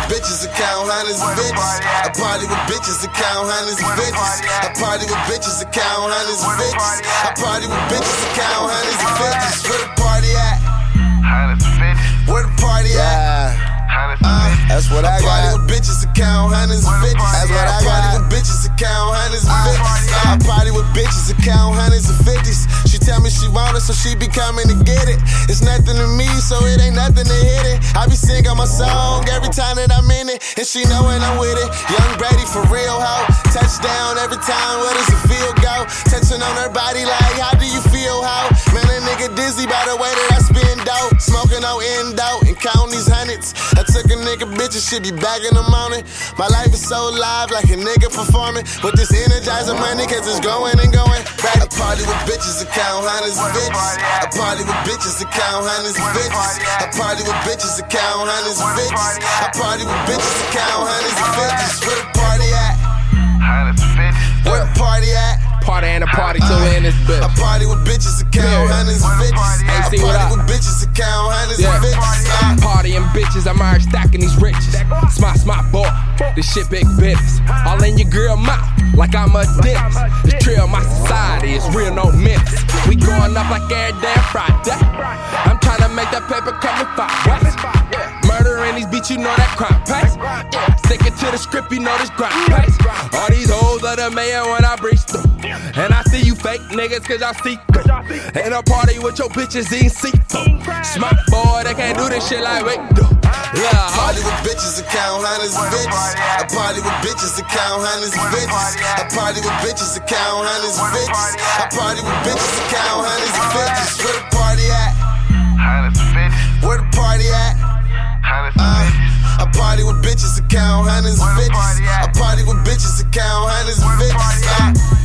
with bitches and count hundreds of bitches. I party with bitches and count hundreds of bitches. I party with bitches and count hundreds of bitches. I party with bitches and count hundreds of bitches. Where the party at? Where the party at? That's what I got. I party with bitches and count hundreds of bitches. That's what I got. party with bitches and count hundreds of bitches. I party with bitches and count hundreds of 50s. She tell me she want it, so she be coming to get it. It's nothing to me, so it ain't nothing to hit it. I be singing my song every time that I'm in it, and she know when I'm with it. Young Brady for real, ho. Touchdown every time, where does it feel go? Touching on her body like, how do you feel, ho? Man, a nigga dizzy by the way that I spin dope. Smoking on endo and counting these hundreds. I took a nigga bitch and shit be back in the morning. My life is so live like a nigga performing. With this energizer money, cause it's going and going. I party with bitches and count hundreds of bitches. I party with bitches and count hundreds of bitches. I party with bitches and count hundreds of bitches. I party with bitches and count hundreds of bitches. Where the party at? Where the party at? Party and a party till we in this bitch. I party with bitches and count hundreds of bitches. I AC, what party up? with bitches and count hundreds of bitches. Partying bitches, I'm already stacking these riches. Smart boy, this shit big business. All in your girl mouth, like I'm a dentist. This trail, my society is real, no minutes. We going up like every damn Friday. I'm trying to make that paper come in 5 ways. Murdering these beats, you know that crime pays. Sticking to the script, you know this grind pays. All these hoes are the mayor when I breach through. And I see you fake niggas cause y'all see through. And a party with your bitches eating see-through. Smart boy, they can't do this shit like we do. I party with bitches and count hundreds of bitches. I party with bitches and count hundreds of bitches. I party with bitches and count hundreds of bitches. I party with bitches and count hundreds of bitches. Where the party at? Where the party at? I party with bitches and count hundreds of bitches. I party with bitches and count hundreds of bitches.